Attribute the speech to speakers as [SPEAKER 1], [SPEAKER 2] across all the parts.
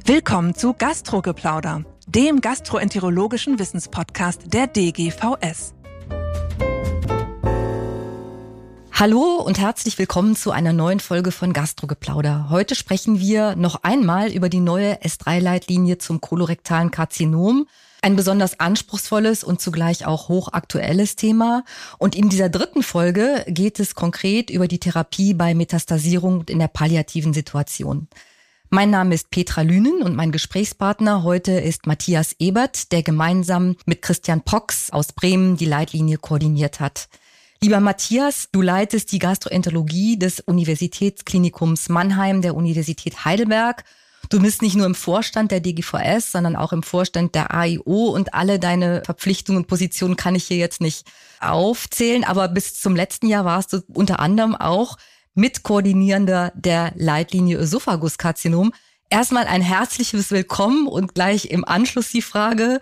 [SPEAKER 1] Willkommen zu Gastrogeplauder, dem gastroenterologischen Wissenspodcast der DGVS.
[SPEAKER 2] Hallo und herzlich willkommen zu einer neuen Folge von Gastrogeplauder. Heute sprechen wir noch einmal über die neue S3-Leitlinie zum kolorektalen Karzinom. Ein besonders anspruchsvolles und zugleich auch hochaktuelles Thema. Und in dieser dritten Folge geht es konkret über die Therapie bei Metastasierung und in der palliativen Situation. Mein Name ist Petra Lünen und mein Gesprächspartner heute ist Matthias Ebert, der gemeinsam mit Christian Pox aus Bremen die Leitlinie koordiniert hat. Lieber Matthias, du leitest die Gastroenterologie des Universitätsklinikums Mannheim der Universität Heidelberg. Du bist nicht nur im Vorstand der DGVS, sondern auch im Vorstand der AIO und alle deine Verpflichtungen und Positionen kann ich hier jetzt nicht aufzählen, aber bis zum letzten Jahr warst du unter anderem auch Mitkoordinierender der Leitlinie Ösophaguskarzinom. Erstmal ein herzliches Willkommen und gleich im Anschluss die Frage,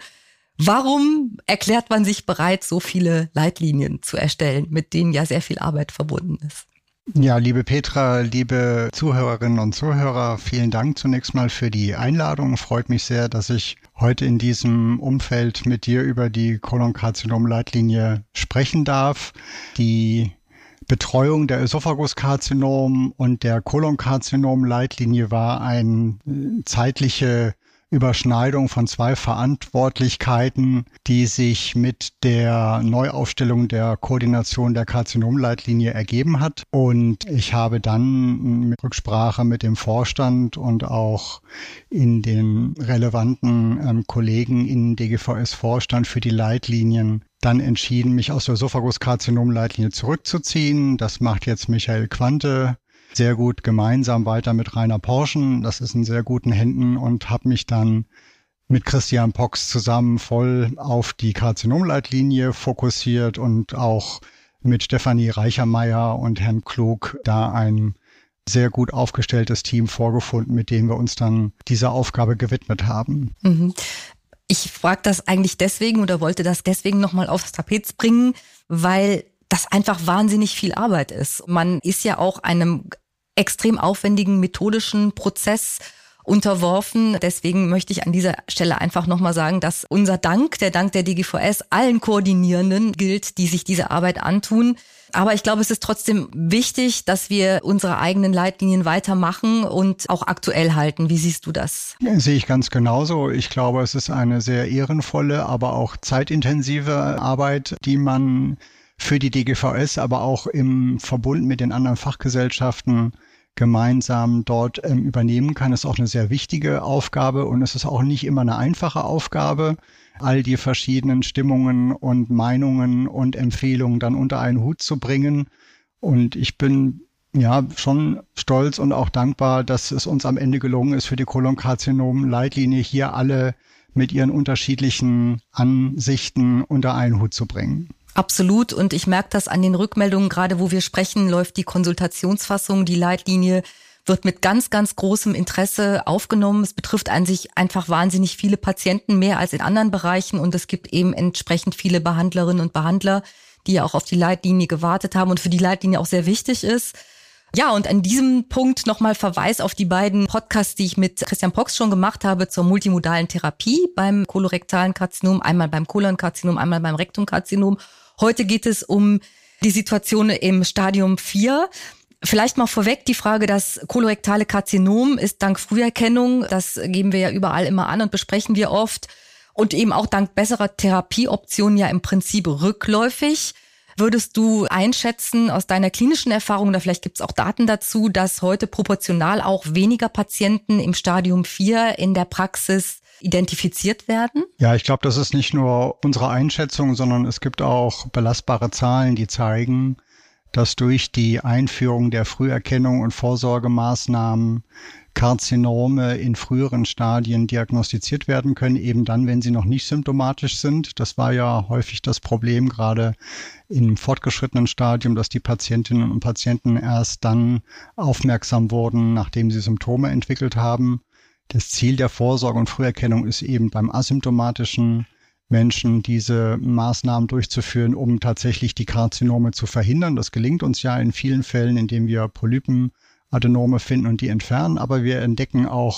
[SPEAKER 2] warum erklärt man sich bereit, so viele Leitlinien zu erstellen, mit denen ja sehr viel Arbeit verbunden ist?
[SPEAKER 3] Ja, liebe Petra, liebe Zuhörerinnen und Zuhörer, vielen Dank zunächst mal für die Einladung. Freut mich sehr, dass ich heute in diesem Umfeld mit dir über die Kolonkarzinom-Leitlinie sprechen darf. Die Betreuung der Ösophaguskarzinom und der Kolonkarzinom-Leitlinie war eine zeitliche Überschneidung von zwei Verantwortlichkeiten, die sich mit der Neuaufstellung der Koordination der Karzinomleitlinie ergeben hat. Und ich habe dann mit Rücksprache mit dem Vorstand und auch in den relevanten Kollegen im DGVS-Vorstand für die Leitlinien dann entschieden, mich aus der Ösophaguskarzinom-Leitlinie zurückzuziehen. Das macht jetzt Michael Quante sehr gut gemeinsam weiter mit Rainer Porschen. Das ist in sehr guten Händen und habe mich dann mit Christian Pox zusammen voll auf die Karzinomleitlinie fokussiert und auch mit Stefanie Reichermeier und Herrn Klug da ein sehr gut aufgestelltes Team vorgefunden, mit dem wir uns dann dieser Aufgabe gewidmet haben.
[SPEAKER 2] Mhm. Ich frage das eigentlich deswegen oder wollte das deswegen nochmal aufs Tapet bringen, weil das einfach wahnsinnig viel Arbeit ist. Man ist ja auch einem extrem aufwendigen methodischen Prozess unterworfen. Deswegen möchte ich an dieser Stelle einfach nochmal sagen, dass unser Dank, der Dank der DGVS, allen Koordinierenden gilt, die sich diese Arbeit antun. Aber ich glaube, es ist trotzdem wichtig, dass wir unsere eigenen Leitlinien weitermachen und auch aktuell halten. Wie siehst du das?
[SPEAKER 3] Sehe ich ganz genauso. Ich glaube, es ist eine sehr ehrenvolle, aber auch zeitintensive Arbeit, die man für die DGVS, aber auch im Verbund mit den anderen Fachgesellschaften gemeinsam dort übernehmen kann. Es ist auch eine sehr wichtige Aufgabe und es ist auch nicht immer eine einfache Aufgabe, all die verschiedenen Stimmungen und Meinungen und Empfehlungen dann unter einen Hut zu bringen. Und ich bin ja schon stolz und auch dankbar, dass es uns am Ende gelungen ist, für die Kolonkarzinom-Leitlinie hier alle mit ihren unterschiedlichen Ansichten unter einen Hut zu bringen.
[SPEAKER 2] Absolut. Und ich merke das an den Rückmeldungen, gerade wo wir sprechen, läuft die Konsultationsfassung, die Leitlinie wird mit ganz, ganz großem Interesse aufgenommen. Es betrifft an sich einfach wahnsinnig viele Patienten, mehr als in anderen Bereichen. Und es gibt eben entsprechend viele Behandlerinnen und Behandler, die ja auch auf die Leitlinie gewartet haben und für die Leitlinie auch sehr wichtig ist. Ja, und an diesem Punkt nochmal Verweis auf die beiden Podcasts, die ich mit Christian Pox schon gemacht habe zur multimodalen Therapie beim kolorektalen Karzinom, einmal beim Kolonkarzinom, einmal beim Rektumkarzinom. Heute geht es um die Situation im Stadium 4. Vielleicht mal vorweg die Frage, das kolorektale Karzinom ist dank Früherkennung, das geben wir ja überall immer an und besprechen wir oft, und eben auch dank besserer Therapieoptionen ja im Prinzip rückläufig. Würdest du einschätzen aus deiner klinischen Erfahrung, oder vielleicht gibt es auch Daten dazu, dass heute proportional auch weniger Patienten im Stadium 4 in der Praxis identifiziert werden?
[SPEAKER 3] Ja, ich glaube, das ist nicht nur unsere Einschätzung, sondern es gibt auch belastbare Zahlen, die zeigen, dass durch die Einführung der Früherkennung und Vorsorgemaßnahmen Karzinome in früheren Stadien diagnostiziert werden können, eben dann, wenn sie noch nicht symptomatisch sind. Das war ja häufig das Problem, gerade im fortgeschrittenen Stadium, dass die Patientinnen und Patienten erst dann aufmerksam wurden, nachdem sie Symptome entwickelt haben. Das Ziel der Vorsorge und Früherkennung ist eben beim asymptomatischen Menschen diese Maßnahmen durchzuführen, um tatsächlich die Karzinome zu verhindern. Das gelingt uns ja in vielen Fällen, indem wir Polypen, Adenome finden und die entfernen. Aber wir entdecken auch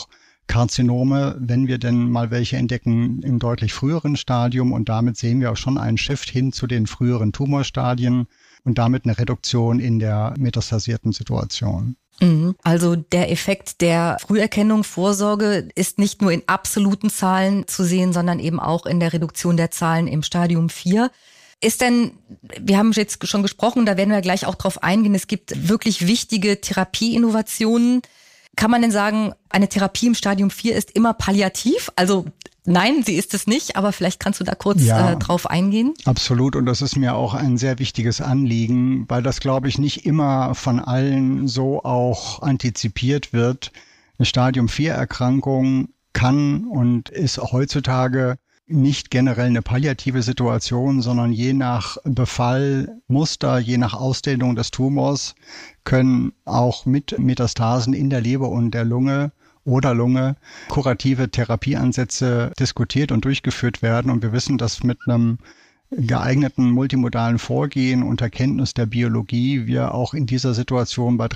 [SPEAKER 3] Karzinome, wenn wir denn mal welche entdecken, im deutlich früheren Stadium. Und damit sehen wir auch schon einen Shift hin zu den früheren Tumorstadien und damit eine Reduktion in der metastasierten Situation.
[SPEAKER 2] Also der Effekt der Früherkennung, Vorsorge ist nicht nur in absoluten Zahlen zu sehen, sondern eben auch in der Reduktion der Zahlen im Stadium 4. Ist denn, wir haben jetzt schon gesprochen, da werden wir gleich auch drauf eingehen, es gibt wirklich wichtige Therapieinnovationen. Kann man denn sagen, eine Therapie im Stadium 4 ist immer palliativ? Also nein, sie ist es nicht, aber vielleicht kannst du da kurz drauf eingehen.
[SPEAKER 3] Absolut, und das ist mir auch ein sehr wichtiges Anliegen, weil das, glaube ich, nicht immer von allen so auch antizipiert wird. Eine Stadium 4 Erkrankung kann und ist auch heutzutage nicht generell eine palliative Situation, sondern je nach Befallmuster, je nach Ausdehnung des Tumors können auch mit Metastasen in der Leber und der Lunge kurative Therapieansätze diskutiert und durchgeführt werden. Und wir wissen, dass mit einem geeigneten multimodalen Vorgehen unter Kenntnis der Biologie wir auch in dieser Situation bei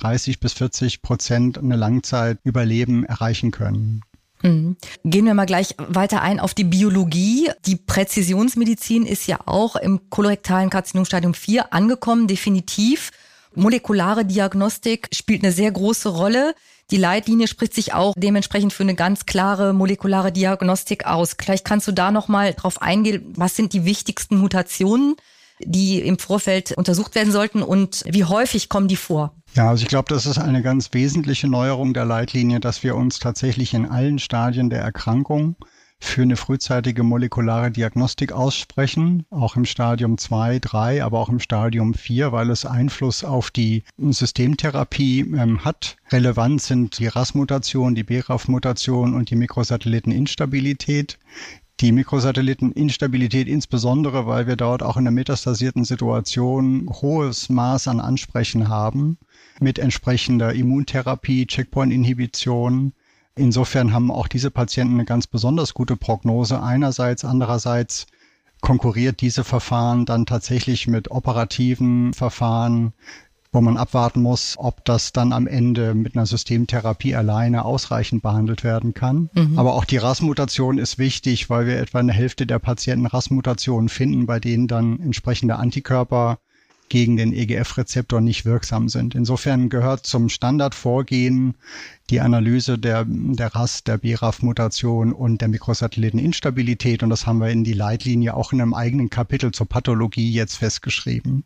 [SPEAKER 3] 30-40% eine Langzeitüberleben erreichen können.
[SPEAKER 2] Gehen wir mal gleich weiter ein auf die Biologie. Die Präzisionsmedizin ist ja auch im kolorektalen Karzinom Stadium 4 angekommen, definitiv. Molekulare Diagnostik spielt eine sehr große Rolle. Die Leitlinie spricht sich auch dementsprechend für eine ganz klare molekulare Diagnostik aus. Vielleicht kannst du da nochmal drauf eingehen, was sind die wichtigsten Mutationen, die im Vorfeld untersucht werden sollten und wie häufig kommen die vor?
[SPEAKER 3] Ja, also ich glaube, das ist eine ganz wesentliche Neuerung der Leitlinie, dass wir uns tatsächlich in allen Stadien der Erkrankung für eine frühzeitige molekulare Diagnostik aussprechen, auch im Stadium 2, 3, aber auch im Stadium 4, weil es Einfluss auf die Systemtherapie hat. Relevant sind die RAS-Mutation, die BRAF-Mutation und die Mikrosatelliteninstabilität. Die Mikrosatelliteninstabilität insbesondere, weil wir dort auch in der metastasierten Situation hohes Maß an Ansprechen haben mit entsprechender Immuntherapie, Checkpoint-Inhibition. Insofern haben auch diese Patienten eine ganz besonders gute Prognose einerseits. Andererseits konkurriert diese Verfahren dann tatsächlich mit operativen Verfahren, wo man abwarten muss, ob das dann am Ende mit einer Systemtherapie alleine ausreichend behandelt werden kann. Aber auch die RAS-Mutation ist wichtig, weil wir etwa eine Hälfte der Patienten RAS-Mutationen finden, bei denen dann entsprechende Antikörper gegen den EGF-Rezeptor nicht wirksam sind. Insofern gehört zum Standardvorgehen die Analyse der RAS, der BRAF-Mutation und der Mikrosatelliteninstabilität. Und das haben wir in die Leitlinie auch in einem eigenen Kapitel zur Pathologie jetzt festgeschrieben.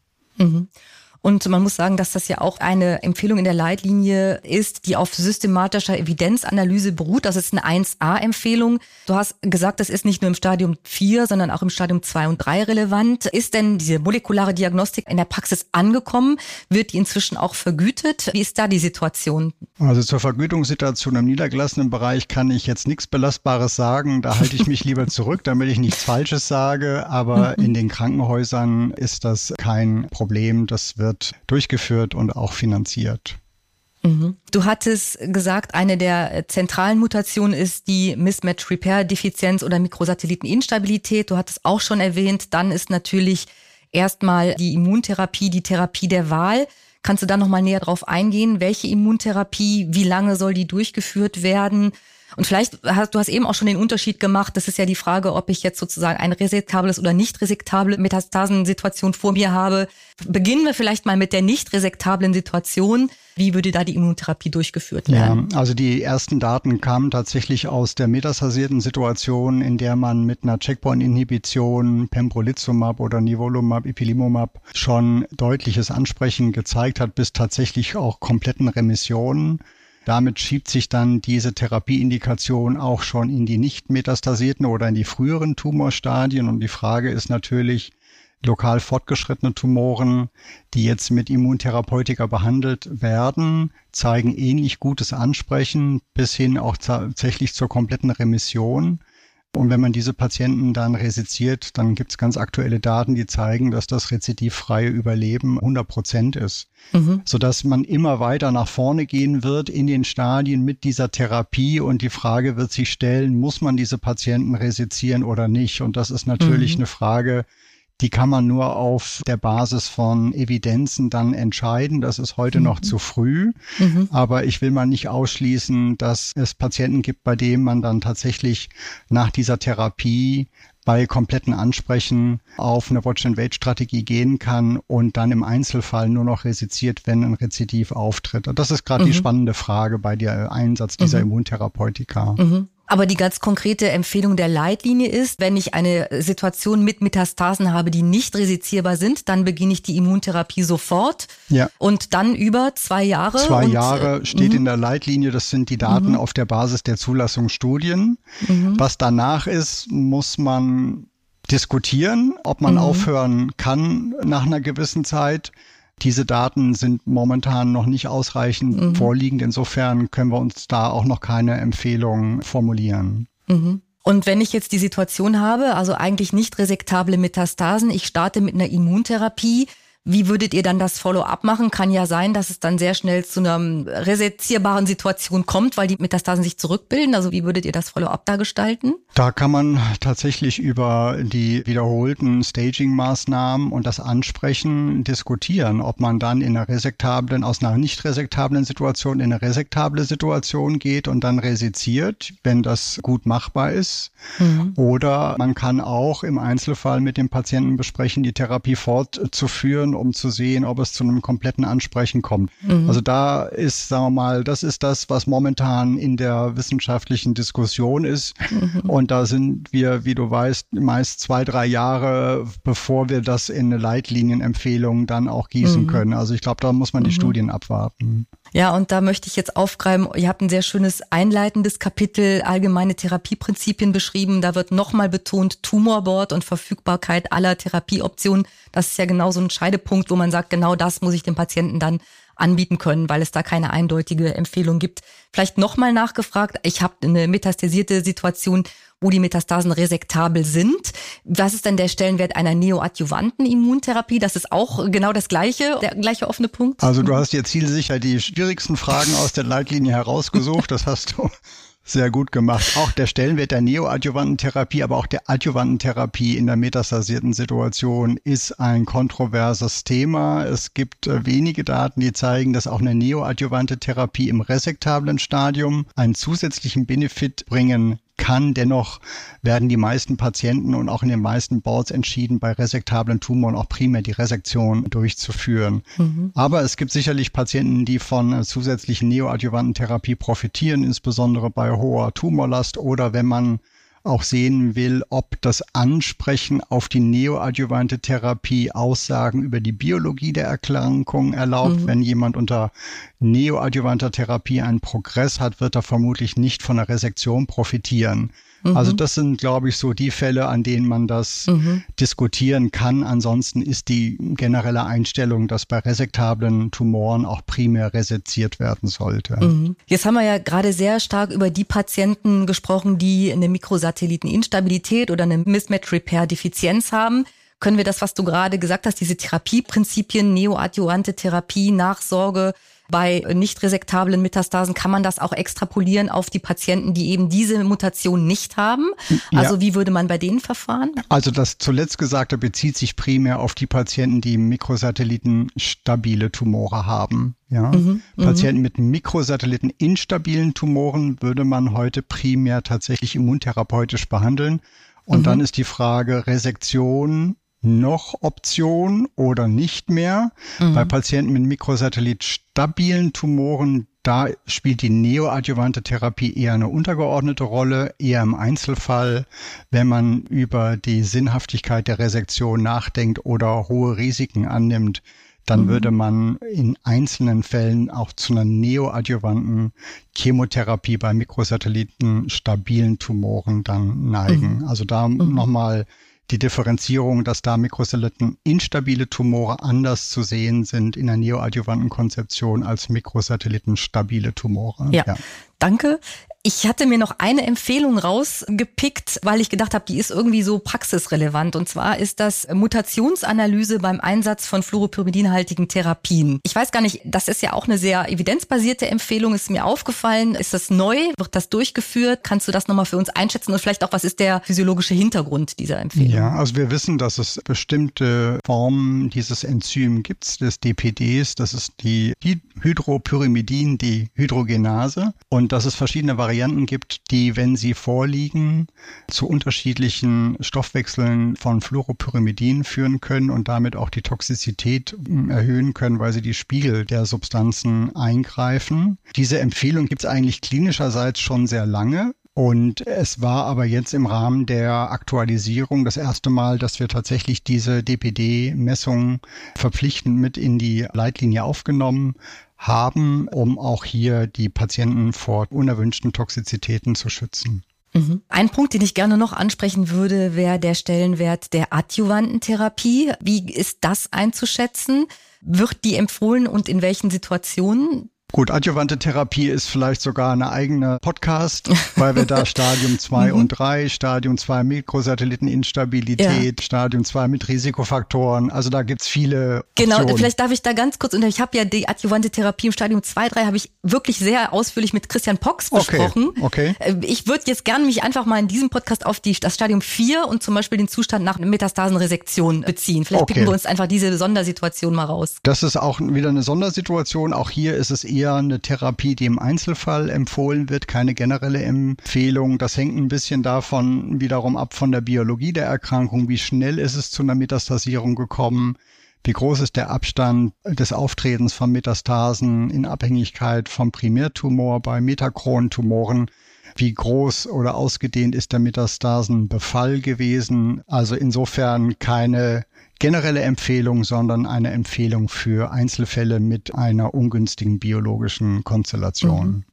[SPEAKER 2] Und man muss sagen, dass das ja auch eine Empfehlung in der Leitlinie ist, die auf systematischer Evidenzanalyse beruht. Das ist eine 1a-Empfehlung. Du hast gesagt, das ist nicht nur im Stadium 4, sondern auch im Stadium 2 und 3 relevant. Ist denn diese molekulare Diagnostik in der Praxis angekommen? Wird die inzwischen auch vergütet? Wie ist da die Situation?
[SPEAKER 3] Also zur Vergütungssituation im niedergelassenen Bereich kann ich jetzt nichts Belastbares sagen. Da halte ich mich lieber zurück, damit ich nichts Falsches sage. Aber in den Krankenhäusern ist das kein Problem. Das wird durchgeführt und auch finanziert.
[SPEAKER 2] Du hattest gesagt, eine der zentralen Mutationen ist die Mismatch-Repair-Defizienz oder Mikrosatelliteninstabilität. Du hattest auch schon erwähnt, dann ist natürlich erstmal die Immuntherapie, die Therapie der Wahl. Kannst du da nochmal näher drauf eingehen? Welche Immuntherapie, wie lange soll die durchgeführt werden? Und vielleicht du hast eben auch schon den Unterschied gemacht. Das ist ja die Frage, ob ich jetzt sozusagen ein resektables oder nicht resektable Metastasensituation vor mir habe. Beginnen wir vielleicht mal mit der nicht resektablen Situation. Wie würde da die Immuntherapie durchgeführt werden?
[SPEAKER 3] Ja, also die ersten Daten kamen tatsächlich aus der metastasierten Situation, in der man mit einer Checkpoint-Inhibition, Pembrolizumab oder Nivolumab, Ipilimumab schon deutliches Ansprechen gezeigt hat, bis tatsächlich auch kompletten Remissionen. Damit schiebt sich dann diese Therapieindikation auch schon in die nicht metastasierten oder in die früheren Tumorstadien. Und die Frage ist natürlich, lokal fortgeschrittene Tumoren, die jetzt mit Immuntherapeutika behandelt werden, zeigen ähnlich gutes Ansprechen bis hin auch tatsächlich zur kompletten Remission. Und wenn man diese Patienten dann reseziert, dann gibt es ganz aktuelle Daten, die zeigen, dass das rezidivfreie Überleben 100% ist. Sodass man immer weiter nach vorne gehen wird in den Stadien mit dieser Therapie. Und die Frage wird sich stellen, muss man diese Patienten resezieren oder nicht? Und das ist natürlich eine Frage, die kann man nur auf der Basis von Evidenzen dann entscheiden. Das ist heute noch zu früh. Aber ich will mal nicht ausschließen, dass es Patienten gibt, bei denen man dann tatsächlich nach dieser Therapie bei kompletten Ansprechen auf eine Watch-and-Wait-Strategie gehen kann und dann im Einzelfall nur noch resiziert, wenn ein Rezidiv auftritt. Und das ist gerade die spannende Frage bei der Einsatz dieser Immuntherapeutika.
[SPEAKER 2] Aber die ganz konkrete Empfehlung der Leitlinie ist, wenn ich eine Situation mit Metastasen habe, die nicht resizierbar sind, dann beginne ich die Immuntherapie sofort.
[SPEAKER 3] Ja. Und
[SPEAKER 2] dann über 2 Jahre.
[SPEAKER 3] 2 Jahre steht in der Leitlinie, das sind die Daten auf der Basis der Zulassungsstudien. Was danach ist, muss man diskutieren, ob man aufhören kann nach einer gewissen Zeit. Diese Daten sind momentan noch nicht ausreichend vorliegend. Insofern können wir uns da auch noch keine Empfehlung formulieren.
[SPEAKER 2] Und wenn ich jetzt die Situation habe, also eigentlich nicht resektable Metastasen, ich starte mit einer Immuntherapie, wie würdet ihr dann das Follow-up machen? Kann ja sein, dass es dann sehr schnell zu einer resezierbaren Situation kommt, weil die Metastasen sich zurückbilden. Also wie würdet ihr das Follow-up da gestalten?
[SPEAKER 3] Da kann man tatsächlich über die wiederholten Staging-Maßnahmen und das Ansprechen diskutieren, ob man dann in einer resektablen, aus einer nicht resektablen Situation in eine resektable Situation geht und dann resiziert, wenn das gut machbar ist. Oder man kann auch im Einzelfall mit dem Patienten besprechen, die Therapie fortzuführen, um zu sehen, ob es zu einem kompletten Ansprechen kommt. Also da ist, sagen wir mal, das ist das, was momentan in der wissenschaftlichen Diskussion ist. Und da sind wir, wie du weißt, meist 2-3 Jahre, bevor wir das in eine Leitlinienempfehlung dann auch gießen können. Also ich glaube, da muss man die Studien abwarten.
[SPEAKER 2] Ja, und da möchte ich jetzt aufgreifen, ihr habt ein sehr schönes einleitendes Kapitel, allgemeine Therapieprinzipien beschrieben. Da wird nochmal betont, Tumorboard und Verfügbarkeit aller Therapieoptionen. Das ist ja genau so ein Scheidepunkt, wo man sagt, genau das muss ich dem Patienten dann anbieten können, weil es da keine eindeutige Empfehlung gibt. Vielleicht nochmal nachgefragt, ich habe eine metastasierte Situation, wo die Metastasen resektabel sind. Was ist denn der Stellenwert einer neoadjuvanten Immuntherapie? Das ist auch genau das Gleiche, der gleiche offene Punkt.
[SPEAKER 3] Also du hast jetzt zielsicher die schwierigsten Fragen aus der Leitlinie herausgesucht. Das hast du sehr gut gemacht. Auch der Stellenwert der neoadjuvanten Therapie, aber auch der adjuvanten Therapie in der metastasierten Situation ist ein kontroverses Thema. Es gibt wenige Daten, die zeigen, dass auch eine neoadjuvante Therapie im resektablen Stadium einen zusätzlichen Benefit bringen kann. Dennoch werden die meisten Patienten und auch in den meisten Boards entschieden, bei resektablen Tumoren auch primär die Resektion durchzuführen. Aber es gibt sicherlich Patienten, die von zusätzlichen neoadjuvanten Therapie profitieren, insbesondere bei hoher Tumorlast oder wenn man auch sehen will, ob das Ansprechen auf die neoadjuvante Therapie Aussagen über die Biologie der Erkrankung erlaubt. Wenn jemand unter neoadjuvanter Therapie einen Progress hat, wird er vermutlich nicht von der Resektion profitieren. Also das sind, glaube ich, so die Fälle, an denen man das diskutieren kann. Ansonsten ist die generelle Einstellung, dass bei resektablen Tumoren auch primär reseziert werden sollte.
[SPEAKER 2] Jetzt haben wir ja gerade sehr stark über die Patienten gesprochen, die eine Mikrosatelliteninstabilität oder eine Mismatch-Repair-Defizienz haben. Können wir das, was du gerade gesagt hast, diese Therapieprinzipien, neoadjuvante Therapie, Nachsorge, bei nicht resektablen Metastasen, kann man das auch extrapolieren auf die Patienten, die eben diese Mutation nicht haben? Also wie würde man bei denen verfahren?
[SPEAKER 3] Also das zuletzt Gesagte bezieht sich primär auf die Patienten, die mikrosatellitenstabile Tumore haben. Ja. Patienten mit mikrosatelliteninstabilen Tumoren würde man heute primär tatsächlich immuntherapeutisch behandeln. Und dann ist die Frage Resektion noch Option oder nicht mehr. Bei Patienten mit mikrosatellitstabilen Tumoren, da spielt die neoadjuvante Therapie eher eine untergeordnete Rolle, eher im Einzelfall, wenn man über die Sinnhaftigkeit der Resektion nachdenkt oder hohe Risiken annimmt. Dann würde man in einzelnen Fällen auch zu einer neoadjuvanten Chemotherapie bei mikrosatellitenstabilen Tumoren dann neigen. Also da nochmal die Differenzierung, dass da mikrosatelliteninstabile Tumore anders zu sehen sind in der neoadjuvanten Konzeption als mikrosatellitenstabile Tumore.
[SPEAKER 2] Ja. Danke. Ich hatte mir noch eine Empfehlung rausgepickt, weil ich gedacht habe, die ist irgendwie so praxisrelevant. Und zwar ist das Mutationsanalyse beim Einsatz von fluoropyrimidinhaltigen Therapien. Ich weiß gar nicht, das ist ja auch eine sehr evidenzbasierte Empfehlung, ist mir aufgefallen. Ist das neu? Wird das durchgeführt? Kannst du das nochmal für uns einschätzen? Und vielleicht auch, was ist der physiologische Hintergrund dieser Empfehlung?
[SPEAKER 3] Ja, also wir wissen, dass es bestimmte Formen dieses Enzym gibt, des DPDs. Das ist die Hydropyrimidin, die Hydrogenase. Und dass es verschiedene Varianten gibt, die, wenn sie vorliegen, zu unterschiedlichen Stoffwechseln von Fluoropyrimidin führen können und damit auch die Toxizität erhöhen können, weil sie die Spiegel der Substanzen eingreifen. Diese Empfehlung gibt es eigentlich klinischerseits schon sehr lange. Und es war aber jetzt im Rahmen der Aktualisierung das erste Mal, dass wir tatsächlich diese DPD-Messung verpflichtend mit in die Leitlinie aufgenommen haben, um auch hier die Patienten vor unerwünschten Toxizitäten zu schützen.
[SPEAKER 2] Ein Punkt, den ich gerne noch ansprechen würde, wäre der Stellenwert der adjuvanten Therapie. Wie ist das einzuschätzen? Wird die empfohlen und in welchen Situationen?
[SPEAKER 3] Gut, adjuvante Therapie ist vielleicht sogar eine eigene Podcast, weil wir da Stadium 2 und 3, Stadium 2 Mikrosatelliteninstabilität, Stadium 2 mit Risikofaktoren, also da gibt's viele Optionen.
[SPEAKER 2] Genau, vielleicht darf ich da ganz kurz, und ich habe ja die adjuvante Therapie im Stadium 2, 3 habe ich wirklich sehr ausführlich mit Christian Pox besprochen.
[SPEAKER 3] Okay.
[SPEAKER 2] Ich würde jetzt gerne mich einfach mal in diesem Podcast auf das Stadium 4 und zum Beispiel den Zustand nach Metastasenresektion beziehen. Vielleicht picken wir uns einfach diese Sondersituation mal raus.
[SPEAKER 3] Das ist auch wieder eine Sondersituation, auch hier ist es eher eine Therapie, die im Einzelfall empfohlen wird, keine generelle Empfehlung. Das hängt ein bisschen davon wiederum ab von der Biologie der Erkrankung, wie schnell ist es zu einer Metastasierung gekommen, wie groß ist der Abstand des Auftretens von Metastasen in Abhängigkeit vom Primärtumor bei Metachrontumoren, wie groß oder ausgedehnt ist der Metastasenbefall gewesen. Also insofern keine generelle Empfehlung, sondern eine Empfehlung für Einzelfälle mit einer ungünstigen biologischen Konstellation.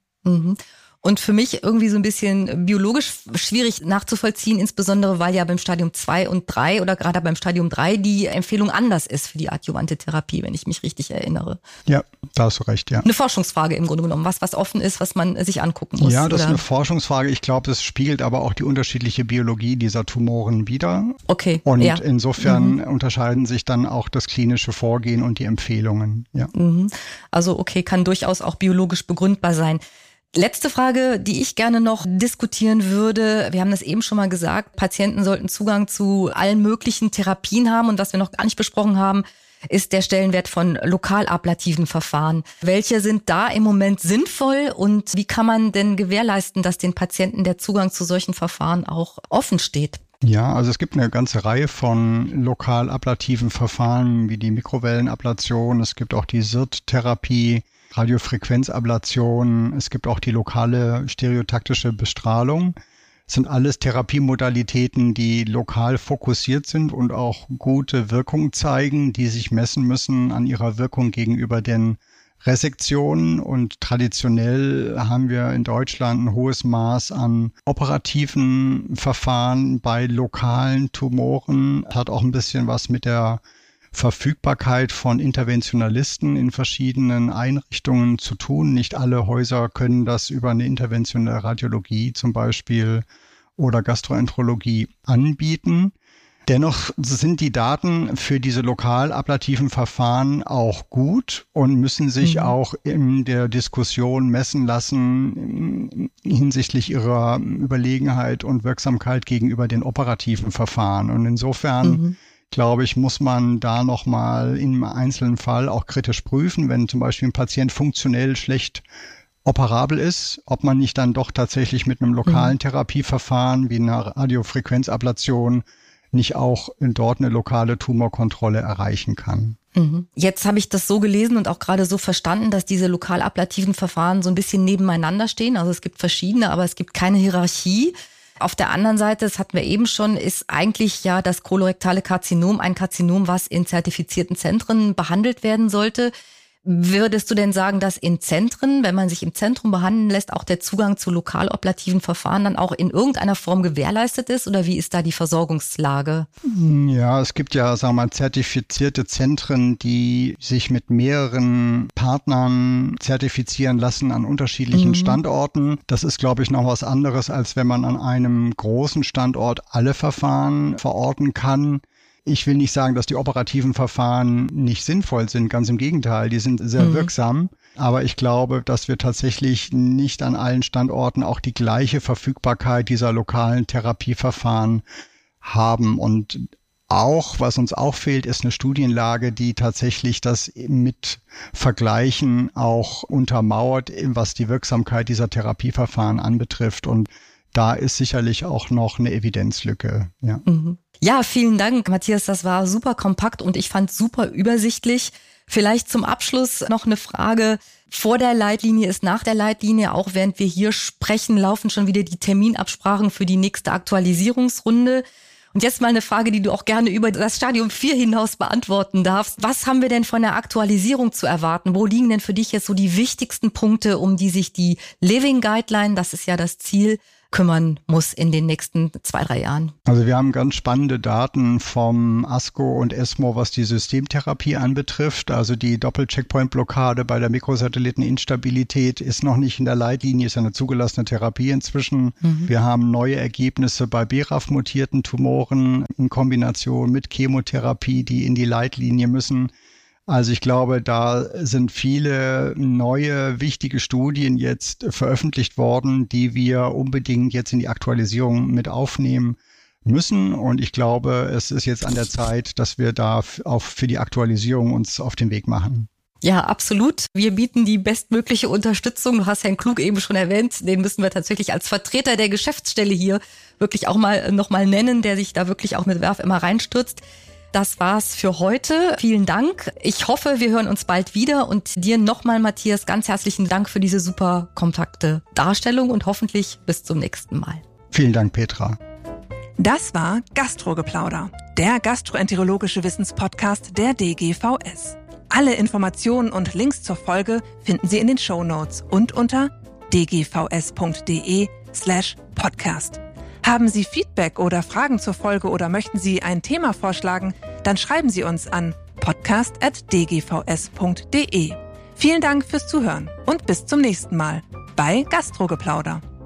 [SPEAKER 2] Und für mich irgendwie so ein bisschen biologisch schwierig nachzuvollziehen, insbesondere weil ja beim Stadium 2 und 3 oder gerade beim Stadium 3 die Empfehlung anders ist für die adjuvante Therapie, wenn ich mich richtig erinnere.
[SPEAKER 3] Ja, da hast du recht, ja.
[SPEAKER 2] Eine Forschungsfrage im Grunde genommen, was offen ist, was man sich angucken muss.
[SPEAKER 3] Ja, das ist eine Forschungsfrage. Ich glaube, das spiegelt aber auch die unterschiedliche Biologie dieser Tumoren wider.
[SPEAKER 2] Okay.
[SPEAKER 3] Und insofern unterscheiden sich dann auch das klinische Vorgehen und die Empfehlungen. Ja.
[SPEAKER 2] Also okay, kann durchaus auch biologisch begründbar sein. Letzte Frage, die ich gerne noch diskutieren würde. Wir haben das eben schon mal gesagt, Patienten sollten Zugang zu allen möglichen Therapien haben. Und was wir noch gar nicht besprochen haben, ist der Stellenwert von lokalablativen Verfahren. Welche sind da im Moment sinnvoll und wie kann man denn gewährleisten, dass den Patienten der Zugang zu solchen Verfahren auch offen steht?
[SPEAKER 3] Ja, also es gibt eine ganze Reihe von lokalablativen Verfahren wie die Mikrowellenablation. Es gibt auch die SIRT-Therapie, Radiofrequenzablation. Es gibt auch die lokale stereotaktische Bestrahlung. Es sind alles Therapiemodalitäten, die lokal fokussiert sind und auch gute Wirkung zeigen, die sich messen müssen an ihrer Wirkung gegenüber den Resektionen. Und traditionell haben wir in Deutschland ein hohes Maß an operativen Verfahren bei lokalen Tumoren. Hat auch ein bisschen was mit der Verfügbarkeit von Interventionalisten in verschiedenen Einrichtungen zu tun. Nicht alle Häuser können das über eine interventionelle Radiologie zum Beispiel oder Gastroenterologie anbieten. Dennoch sind die Daten für diese lokalablativen Verfahren auch gut und müssen sich auch in der Diskussion messen lassen hinsichtlich ihrer Überlegenheit und Wirksamkeit gegenüber den operativen Verfahren. Und insofern glaube ich, muss man da nochmal im einzelnen Fall auch kritisch prüfen, wenn zum Beispiel ein Patient funktionell schlecht operabel ist, ob man nicht dann doch tatsächlich mit einem lokalen Therapieverfahren wie einer Radiofrequenzablation nicht auch dort eine lokale Tumorkontrolle erreichen kann.
[SPEAKER 2] Jetzt habe ich das so gelesen und auch gerade so verstanden, dass diese lokalablativen Verfahren so ein bisschen nebeneinander stehen. Also es gibt verschiedene, aber es gibt keine Hierarchie. Auf der anderen Seite, das hatten wir eben schon, ist eigentlich ja das kolorektale Karzinom ein Karzinom, was in zertifizierten Zentren behandelt werden sollte. Würdest du denn sagen, dass in Zentren, wenn man sich im Zentrum behandeln lässt, auch der Zugang zu lokaloperativen Verfahren dann auch in irgendeiner Form gewährleistet ist? Oder wie ist da die Versorgungslage?
[SPEAKER 3] Ja, es gibt ja, sagen wir mal, zertifizierte Zentren, die sich mit mehreren Partnern zertifizieren lassen an unterschiedlichen Standorten. Das ist, glaube ich, noch was anderes, als wenn man an einem großen Standort alle Verfahren verorten kann. Ich will nicht sagen, dass die operativen Verfahren nicht sinnvoll sind, ganz im Gegenteil, die sind sehr wirksam. Aber ich glaube, dass wir tatsächlich nicht an allen Standorten auch die gleiche Verfügbarkeit dieser lokalen Therapieverfahren haben. Und auch, was uns auch fehlt, ist eine Studienlage, die tatsächlich das mit Vergleichen auch untermauert, was die Wirksamkeit dieser Therapieverfahren anbetrifft. Und da ist sicherlich auch noch eine Evidenzlücke. Ja.
[SPEAKER 2] Ja, vielen Dank, Matthias. Das war super kompakt und ich fand super übersichtlich. Vielleicht zum Abschluss noch eine Frage. Vor der Leitlinie ist nach der Leitlinie, auch während wir hier sprechen, laufen schon wieder die Terminabsprachen für die nächste Aktualisierungsrunde. Und jetzt mal eine Frage, die du auch gerne über das Stadium 4 hinaus beantworten darfst. Was haben wir denn von der Aktualisierung zu erwarten? Wo liegen denn für dich jetzt so die wichtigsten Punkte, um die sich die Living Guideline, das ist ja das Ziel, kümmern muss in den nächsten 2-3 Jahren?
[SPEAKER 3] Also wir haben ganz spannende Daten vom ASCO und ESMO, was die Systemtherapie anbetrifft. Also die Doppel-Checkpoint-Blockade bei der Mikrosatelliteninstabilität ist noch nicht in der Leitlinie, ist ja eine zugelassene Therapie inzwischen. Wir haben neue Ergebnisse bei BRAF-mutierten Tumoren in Kombination mit Chemotherapie, die in die Leitlinie müssen. Also ich glaube, da sind viele neue, wichtige Studien jetzt veröffentlicht worden, die wir unbedingt jetzt in die Aktualisierung mit aufnehmen müssen. Und ich glaube, es ist jetzt an der Zeit, dass wir da auch für die Aktualisierung uns auf den Weg machen.
[SPEAKER 2] Ja, absolut. Wir bieten die bestmögliche Unterstützung. Du hast Herrn Klug eben schon erwähnt. Den müssen wir tatsächlich als Vertreter der Geschäftsstelle hier wirklich auch noch mal nennen, der sich da wirklich auch mit Werf immer reinstürzt. Das war's für heute. Vielen Dank. Ich hoffe, wir hören uns bald wieder und dir nochmal, Matthias, ganz herzlichen Dank für diese super kompakte Darstellung und hoffentlich bis zum nächsten Mal.
[SPEAKER 3] Vielen Dank, Petra.
[SPEAKER 1] Das war Gastrogeplauder, der gastroenterologische Wissenspodcast der DGVS. Alle Informationen und Links zur Folge finden Sie in den Shownotes und unter dgvs.de/podcast. Haben Sie Feedback oder Fragen zur Folge oder möchten Sie ein Thema vorschlagen, dann schreiben Sie uns an podcast@dgvs.de. Vielen Dank fürs Zuhören und bis zum nächsten Mal bei Gastrogeplauder.